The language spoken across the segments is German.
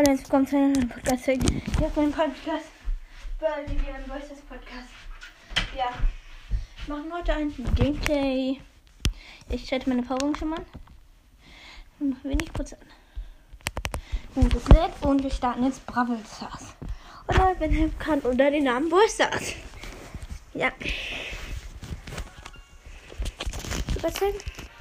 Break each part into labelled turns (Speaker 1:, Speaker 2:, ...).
Speaker 1: herzlich willkommen zu einem Podcast. Hier auf meinem Podcast. Bei Vivian Voices Podcast. Ja. Wir machen heute ein Gameplay. Ich schalte meine Powerung schon mal. Wenig Prozent. Und es lädt und wir starten jetzt Brawl Stars. Oder wenn ihr kann, unter den Namen Brawl Stars. Ja. Supercell.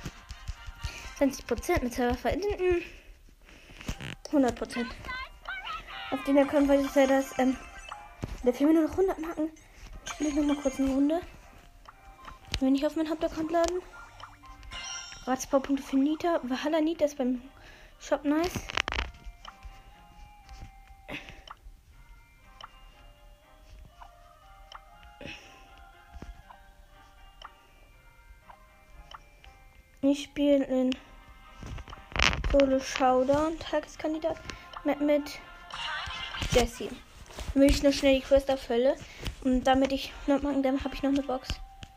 Speaker 1: 20% mit Server verbinden. 100%. Auf den Account wollte ich ja das, da fehlen mir nur noch 100 Marken. Ich spiele noch mal kurz eine Runde. Wenn ich auf meinen Hauptaccount laden. Ratsbaupunkte für Nita. Valhalla Nita ist beim Shop nice. Ich spiele in Solo Showdown Tageskandidat mit Jessie. Dann will ich noch schnell die Quest erfüllen. Und damit ich noch machen, dann habe ich noch eine Box.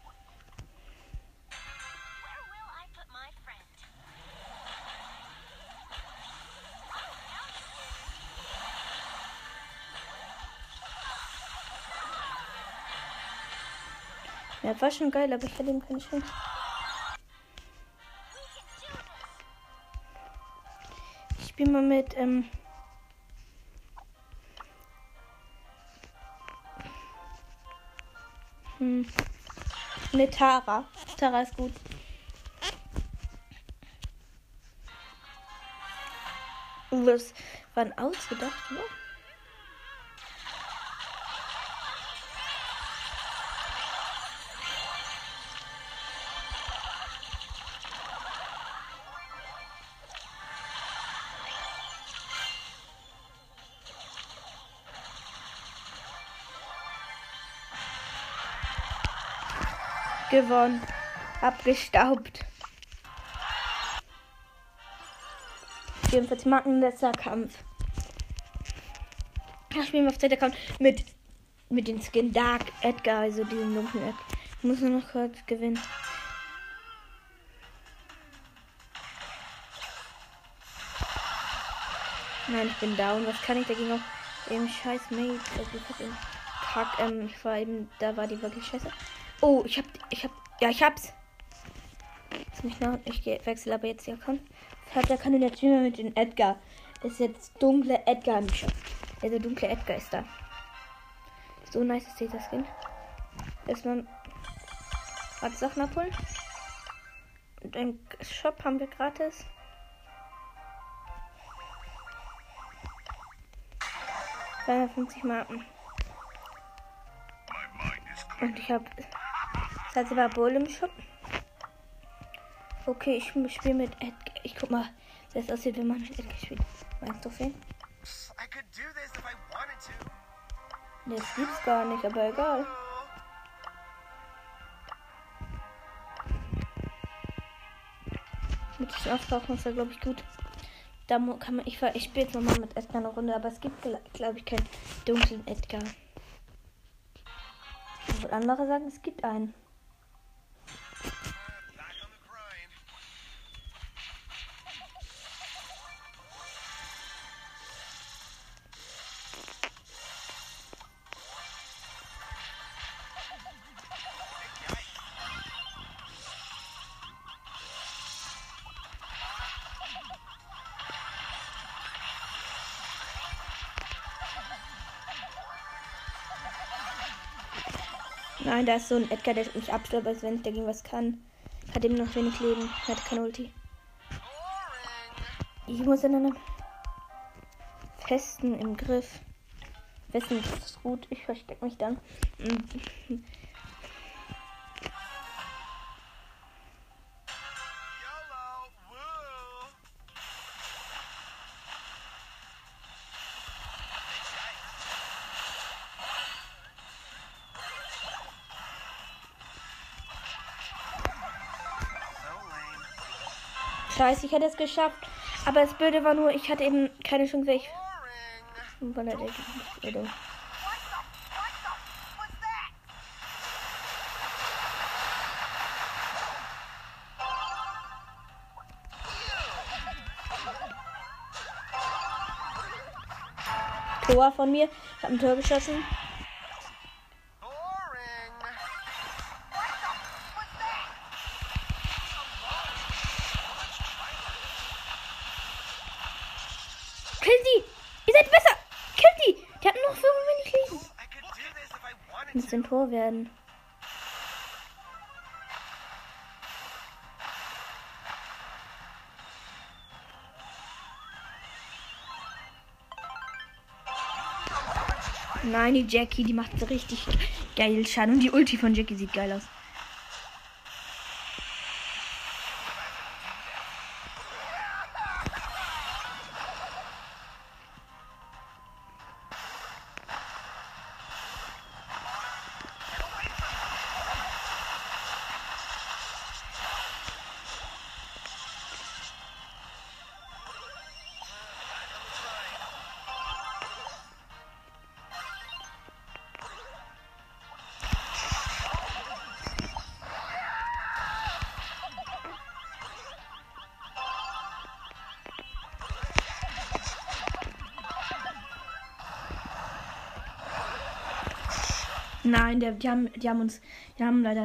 Speaker 1: Ja, war schon geil, aber ich hatte ihm keine Chance. Ich spiele mal mit, mit Tara. Tara ist gut. Das war ein ausgedacht, oder? Gewonnen. Abgestaubt. 44 Marken, letzter Kampf. Ich spiele auf zweiter Account mit dem Skin Dark Edgar, also diesen dunklen Edgar. Ich muss nur noch kurz gewinnen. Nein, ich bin down. Was kann ich dagegen auch? Eben scheiß Mate. Also ich war eben, da war die wirklich scheiße. Oh, ich hab's. Ich wechsle aber jetzt die Account. Ich habe der Kandidatur mit dem Edgar. Das ist jetzt dunkle Edgar im Shop. Also dunkle Edgar ist da. So nice ist dieser Skin. Erstmal Sachen abholen. Und im Shop haben wir gratis. $250 Marken. Und ich habe das war Bull im Shop. Okay, ich spiele mit Edgar. Ich guck mal, wie das aussieht, wenn man mit Edgar spielt. Meinst du wen? Das gibt's gar nicht, aber egal. Mit dem Auftauchen ist er, glaube ich, gut. Da kann man, ich spiele jetzt nochmal mit Edgar eine Runde, aber es gibt, glaube ich, keinen dunklen Edgar. Und andere sagen, es gibt einen. Nein, da ist so ein Edgar, der mich abstürzt, als wenn ich dagegen was kann. Hat eben noch wenig Leben. Hat keine Ulti. Ich muss in einem festen im Griff. Festen Griff ist gut. Ich verstecke mich dann. Scheiße, ich hätte es geschafft. Aber das Blöde war nur, ich hatte eben keine Chance, weil er der Tor von mir. Ich habe ein Tor geschossen. Kill sie! Ihr seid besser! Kill die! Die hatten noch so wenig Leben. Muss ein Tor werden. Nein, die Jackie, die macht so richtig geil Schaden. Und die Ulti von Jackie sieht geil aus. Nein, die haben leider.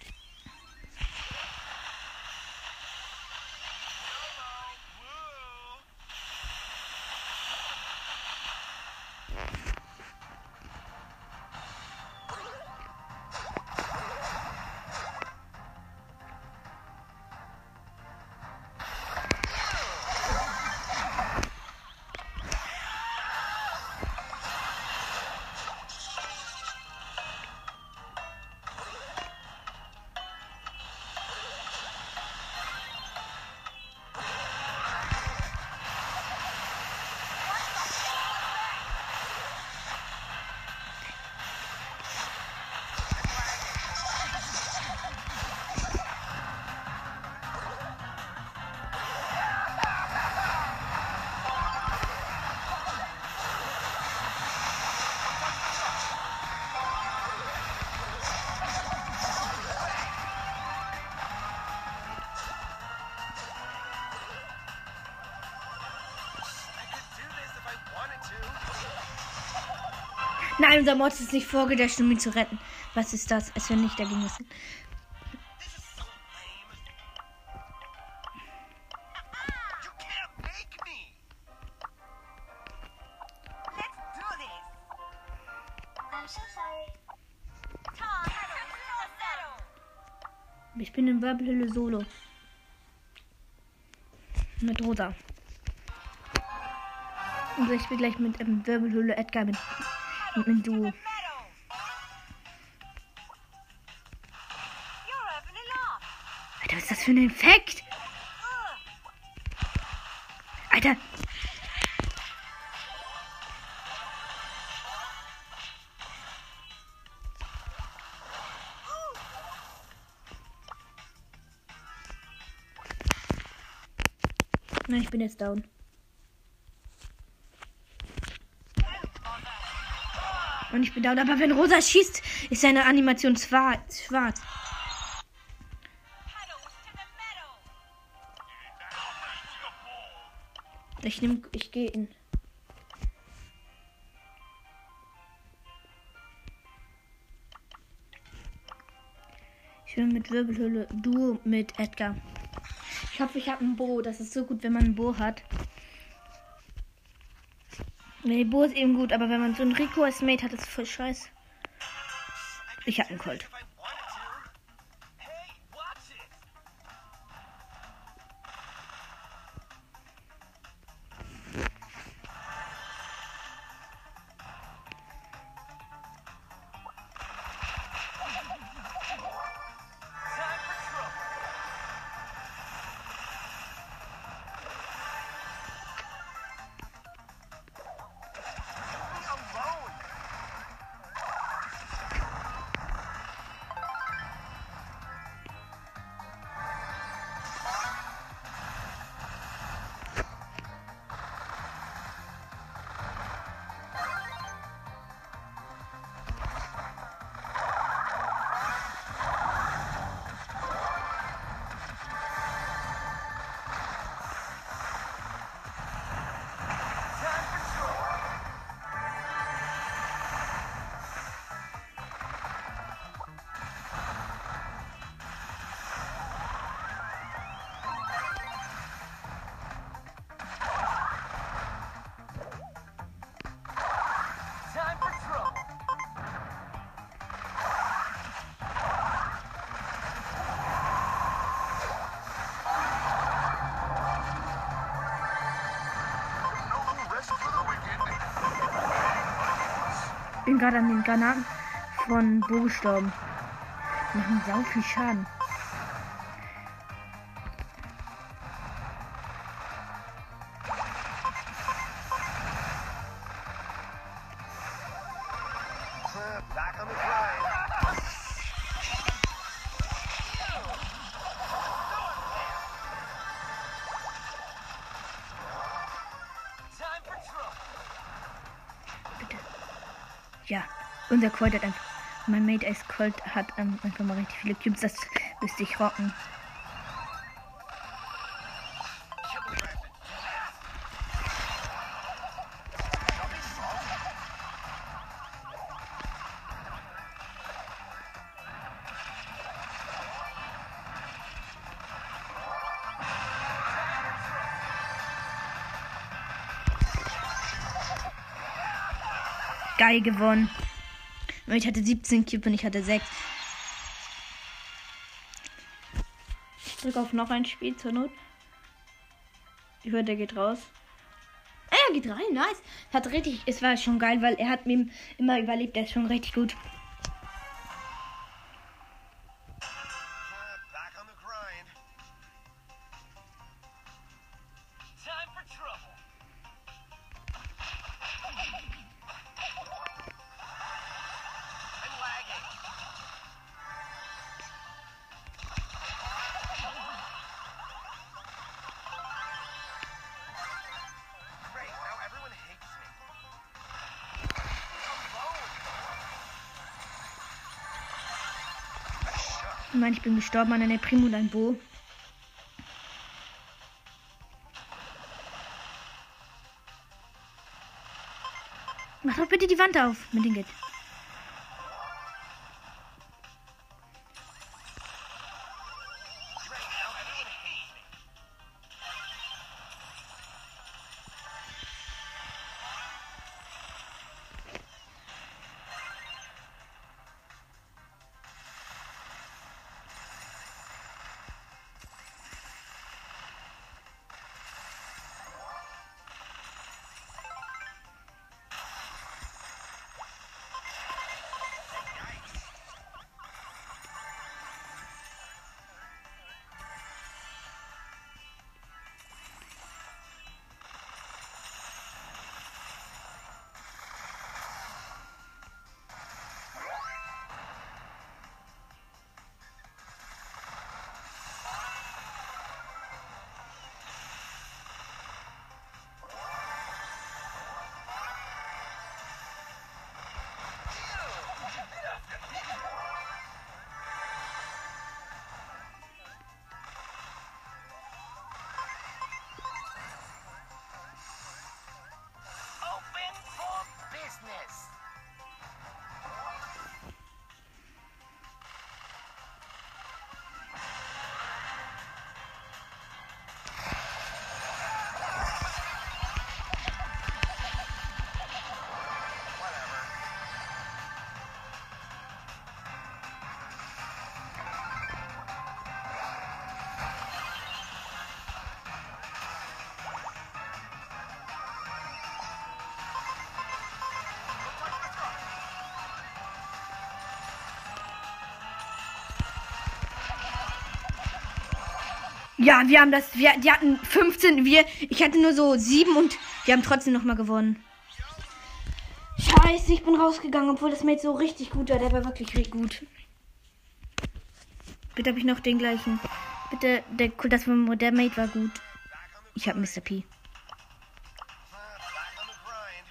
Speaker 1: Nein, unser Mod ist nicht vorgedasht, um ihn zu retten. Was ist das? Es wird nicht dagegen müssen. Ich bin in Wirbelhülle Solo. Mit Rosa. Und ich spiele gleich mit Wirbelhülle Edgar mit Duo. Alter, was ist das für ein Effekt? Alter. Nein, ich bin jetzt down. Und ich bin down. Aber wenn Rosa schießt, ist seine Animation schwarz. Ich gehe in. Ich will mit Wirbelhülle Duo mit Edgar. Ich hoffe, ich habe ein Bo. Das ist so gut, wenn man ein Bo hat. Nee, Bo ist eben gut, aber wenn man so ein Rico als Mate hat, ist voll scheiße. Ich habe einen Colt. bin gerade an den Granaten von Bo gestorben. Die machen sau viel Schaden.
Speaker 2: Back on the grind. Time for trouble.
Speaker 1: Bitte. Ja, unser Colt hat einfach. Mein Mate Ice Colt hat einfach mal richtig viele Cubes. Das müsste ich rocken. Geil gewonnen. Ich hatte 17 Cube und ich hatte 6. Ich drücke auf noch ein Spiel zur Not. Ich höre, der geht raus. Er geht rein, nice. Es war schon geil, weil er hat mir immer überlebt. Der ist schon richtig gut.
Speaker 2: Back on the grind. Time for trouble. I'm lagging. Great, now everyone hates me.
Speaker 1: Ich meine, ich bin gestorben an einer Primo und ein Bo. Mach doch bitte die Wand auf mit dem Git.
Speaker 2: Great, now everyone hates me. Open for business.
Speaker 1: Ja, wir haben das. Die hatten 15. Ich hatte nur so 7 und wir haben trotzdem nochmal gewonnen. Scheiße, ich bin rausgegangen, obwohl das Mate so richtig gut war. Der war wirklich richtig gut. Bitte habe ich noch den gleichen. Bitte, der Mate war gut. Ich habe Mr. P.
Speaker 2: Back on the grind.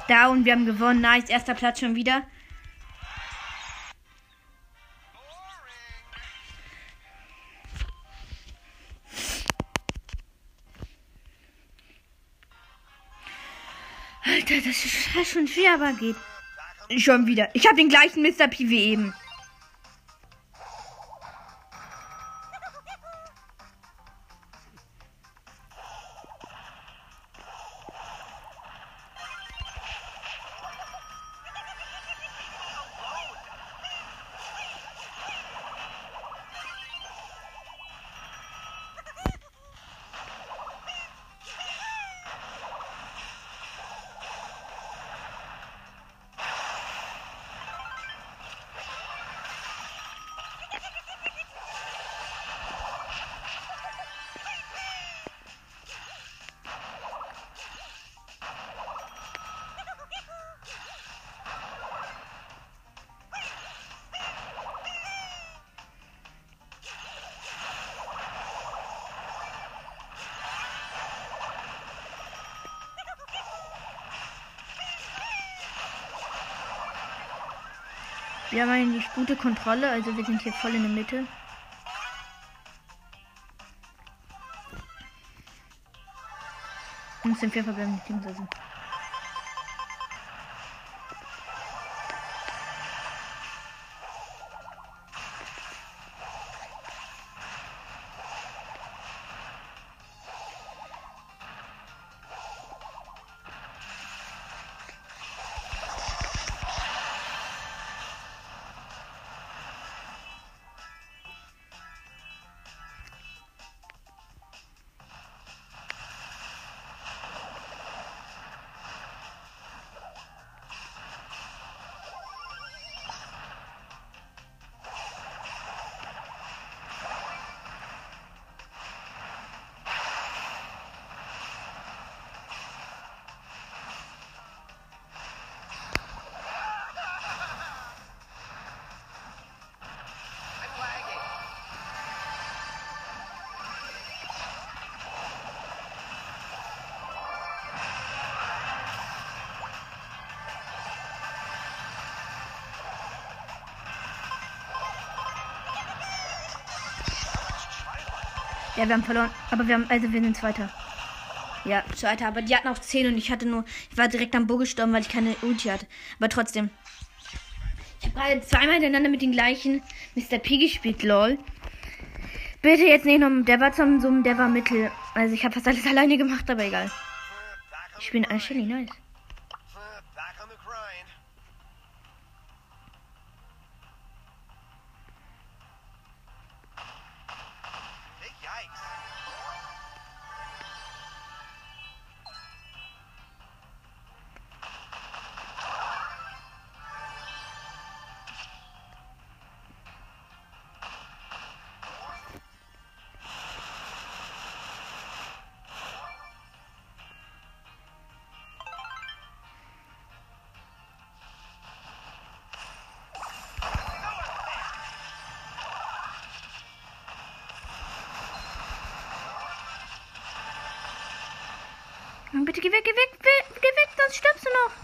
Speaker 1: Da und wir haben gewonnen. Nice, erster Platz schon wieder. Alter, das ist schon schwer, aber geht. Schon wieder. Ich habe den gleichen Mr. P wie eben. Wir haben eigentlich gute Kontrolle, also wir sind hier voll in der Mitte. Und es sind 4 verbleibende Teams, also.
Speaker 2: I'm lagging.
Speaker 1: Ja, wir haben verloren. Aber wir sind Zweiter. Ja, Zweiter. Aber die hatten auch 10 und ich war direkt am Bo gestorben, weil ich keine Ulti hatte. Aber trotzdem. Ich habe gerade zweimal hintereinander mit den gleichen Mr. P gespielt, lol. Bitte jetzt nicht noch, der war Mittel. Also ich habe fast alles alleine gemacht, aber egal. Ich bin ein Shelly, nice.
Speaker 2: Back on the grind. Big yikes.
Speaker 1: Bitte geh weg, sonst stirbst du noch.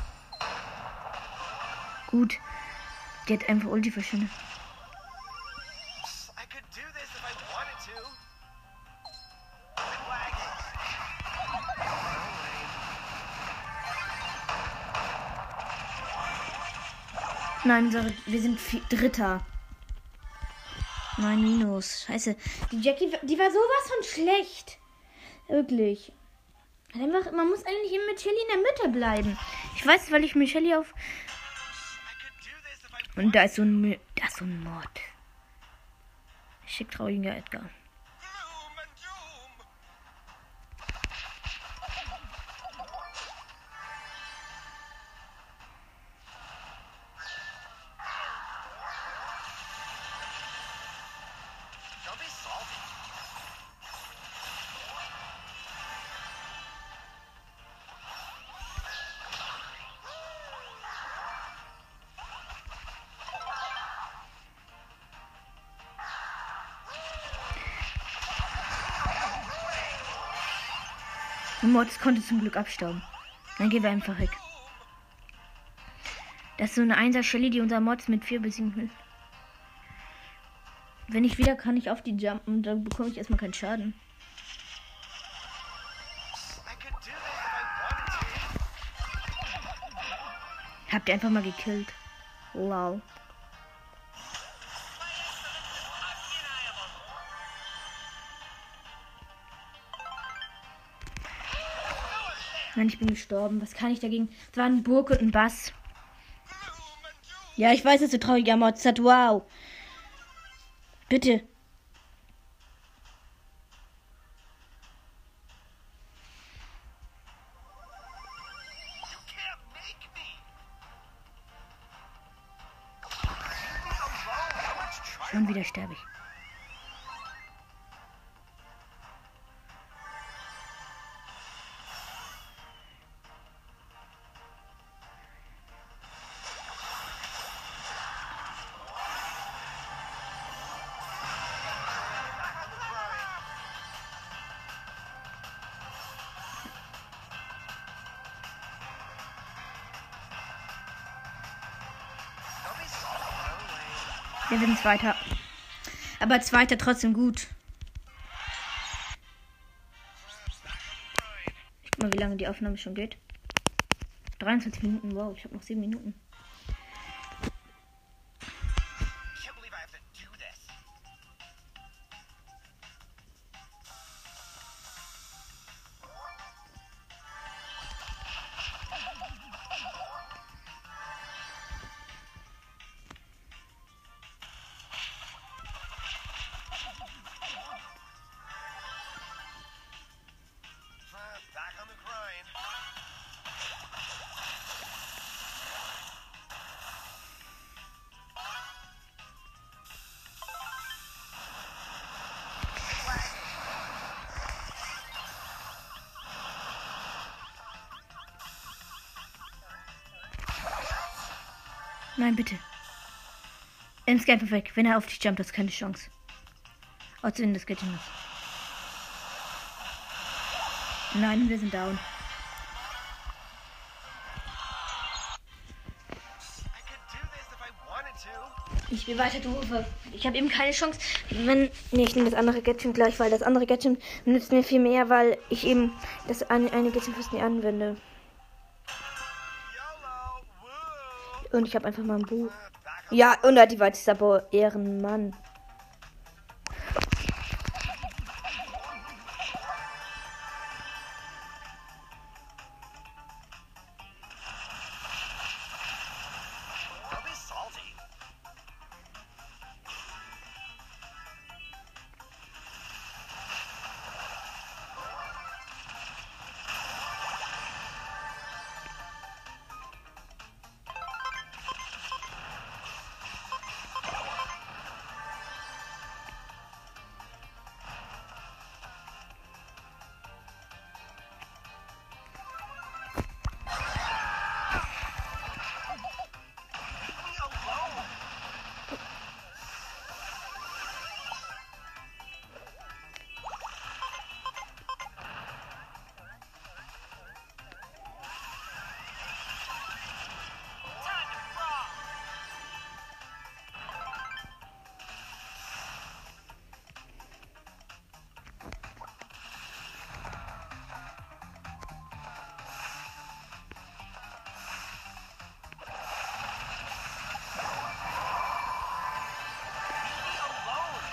Speaker 1: Gut. Die hat einfach Ulti verschwendet.
Speaker 2: I could do this if I wanted to. I'm lagging.
Speaker 1: Nein, wir sind Dritter. 9 Minus. Scheiße. Die Jackie, die war sowas von schlecht. Wirklich. Einfach, man muss eigentlich immer mit Shelly in der Mitte bleiben. Ich weiß, weil ich mit Shelly auf...
Speaker 2: I could do this if I
Speaker 1: Und da ist so ein Mod. Schick trauriger Edgar.
Speaker 2: gloom and doom. Don't be salty.
Speaker 1: Und Mods konnte zum Glück abstauben. Dann gehen wir einfach weg. Das ist so eine 1er Shelly, die unser Mods mit 4 besiegen will. Wenn ich wieder kann ich auf die jumpen, dann bekomme ich erstmal keinen Schaden.
Speaker 2: I could do this if I wanted to.
Speaker 1: Habt ihr einfach mal gekillt. Wow. Nein, ich bin gestorben. Was kann ich dagegen? Es war ein Burg und ein Bass. Ja, ich weiß, dass du trauriger Mods hat. Wow. Bitte.
Speaker 2: You can't make me. Leave me alone. How much try?
Speaker 1: Schon wieder sterbe ich.
Speaker 2: Don't be salty. No way.
Speaker 1: Wir sind Zweiter. Aber Zweiter trotzdem gut. Ich guck mal, wie lange die Aufnahme schon geht. 23 Minuten. Wow, ich habe noch 7 Minuten.
Speaker 2: Can't believe I have to do this. Back on the grind.
Speaker 1: Nein, bitte. Scan perfekt. Wenn er auf dich jumpt, das ist keine Chance. Außer wenn das geht nicht. Nein, wir sind down.
Speaker 2: I could do this if I wanted to.
Speaker 1: Ich will weiter Uwe. Ich habe eben keine Chance. Wenn. Nee, ich nehme das andere Gadget gleich, weil das andere Gadget nützt mir viel mehr, weil ich eben das eine Gadget fast nie anwende.
Speaker 2: YOLO. Woo.
Speaker 1: Und ich habe einfach mal ein Buch.
Speaker 2: Back on.
Speaker 1: Ja, und er hat die weiteste aber Ehrenmann.
Speaker 2: Don't be salty. Leave me alone. Time to rock. Leave me alone.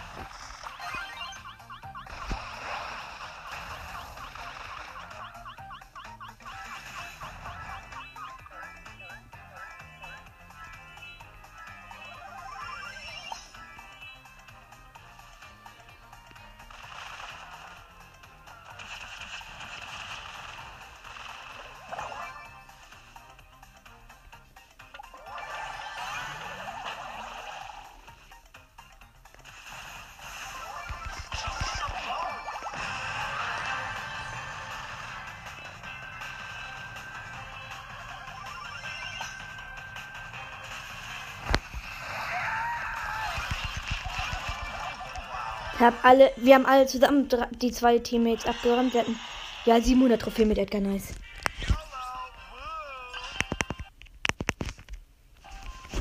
Speaker 1: Wir haben alle zusammen die 2 Teammates abgeräumt. Wir hatten ja 700 Trophäen mit Edgar Nice.
Speaker 2: YOLO. Woo.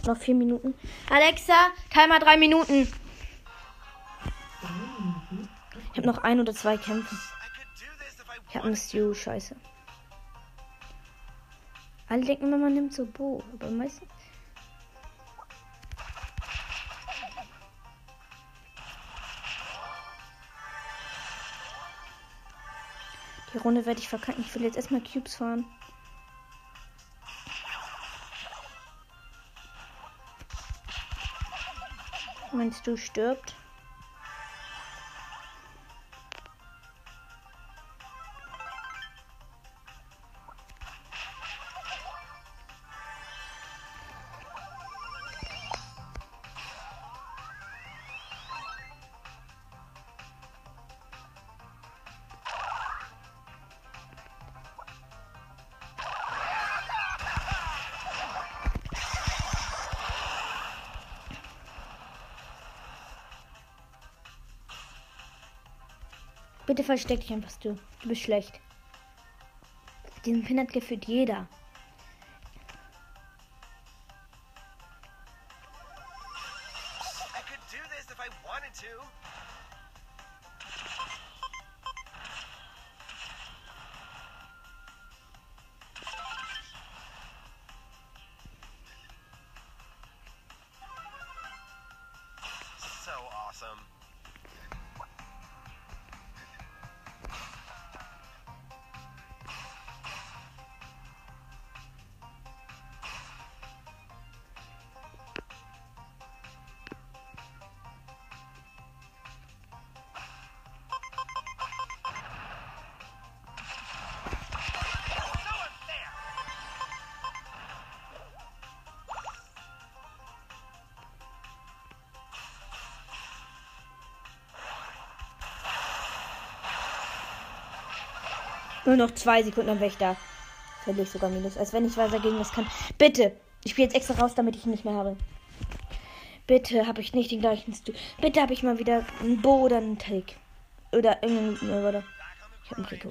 Speaker 1: Noch 4 Minuten. Alexa, Timer 3 Minuten. Ich habe noch 1 oder 2 Kämpfe. Ich habe eine Stew, scheiße. Alle denken immer, man nimmt so Bo, aber meistens. Die Runde werde ich verkacken. Ich will jetzt erstmal Cubes fahren. Meinst du, stirbt? Bitte versteck dich einfach, du. Du bist schlecht. Diesen Pin hat gefühlt jeder.
Speaker 2: I could do this if I wanted to. So awesome.
Speaker 1: Nur noch 2 Sekunden, dann wäre ich da. Verliere ich sogar Minus. Als wenn ich weiter gegen das kann. Bitte! Ich spiele jetzt extra raus, damit ich ihn nicht mehr habe. Bitte habe ich nicht den gleichen Stu. Bitte habe ich mal wieder einen Bo oder einen Take. Oder irgendeinen. Oder. Ich habe einen Rico.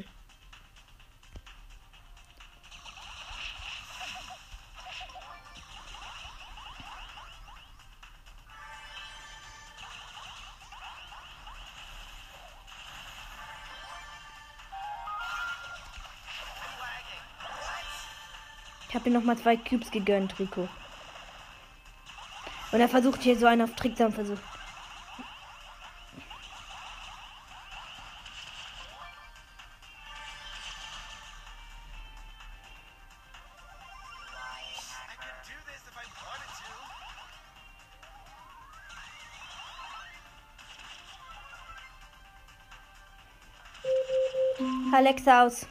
Speaker 1: Ich habe ihm nochmal 2 Cubes gegönnt, Rico. Und er versucht hier so einen auf Tricksam Versuch.
Speaker 2: I could do this if I wanted to.
Speaker 1: Alexa aus.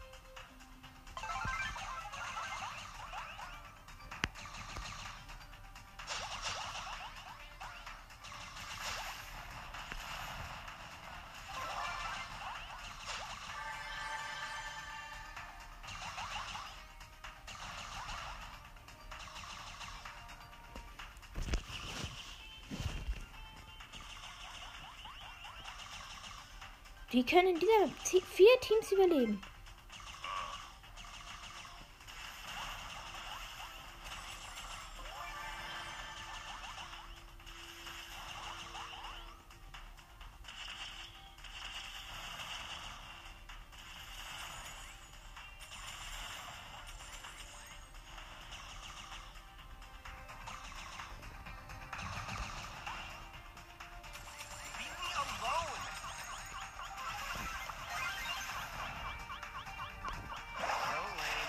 Speaker 1: Die können in dieser 4 Teams überleben.
Speaker 2: Leave me alone. No lane.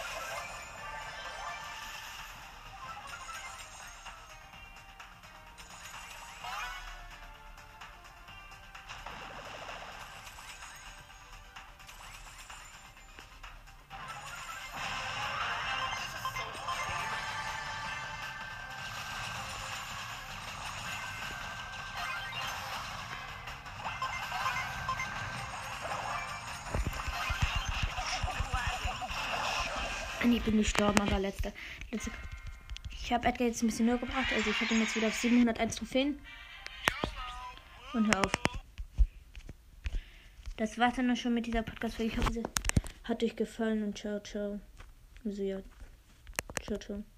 Speaker 1: Ich bin gestorben, aber letzte. Ich habe Edgar jetzt ein bisschen höher gebracht. Also ich habe ihn jetzt wieder auf 701 Trophäen. Und hör auf. Das war's dann schon mit dieser Podcast-Folge. Ich hoffe, sie hat euch gefallen und ciao, ciao. Also ja. Ciao, ciao.